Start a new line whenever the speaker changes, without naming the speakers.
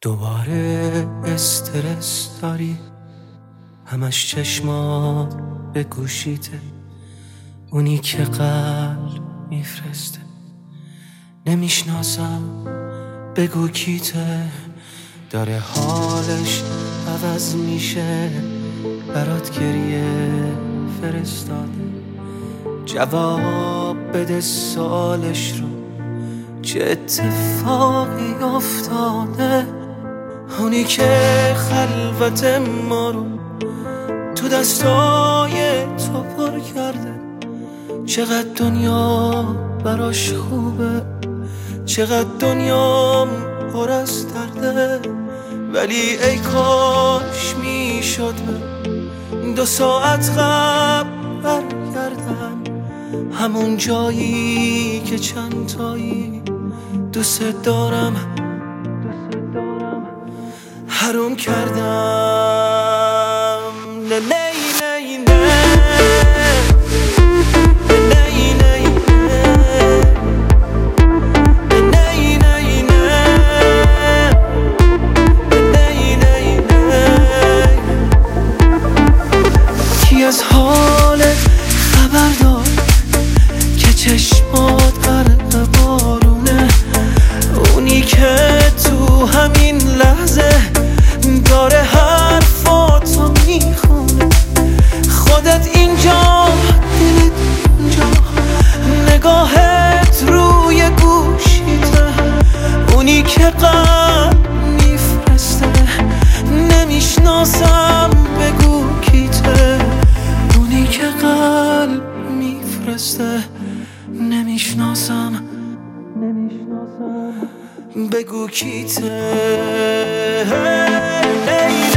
دوباره استرس داری، همش چشمات به گوشیته، اونی که قلب میفرسته. نمیشناسم بگو کیته، داره حالش عوض میشه، برات گریه فرستاده. جواب بده سالش رو، چه اتفاقی افتاده. اونی که خلوت ما رو تو دستای تو پر کرده. چقدر دنیا براش خوبه، چقدر دنیا پر از درده. ولی ای کاش میشد 2 ساعت قبل برگردم، همون جایی که چند تایی دوست دارم حروم کردم. نه نه نه نه از حالت خبر دار که چشمات غرق بارونه. اونی که تو همین لحظه داره حرفاتو میخونه. خودت اینجا، دلت اونجا، نگاهت روی گوشیته. اونی که قلب میفرسته. نمیشناسم بگو کیته، اونی که قلب میفرسته. نمیشناسم بگو کیته.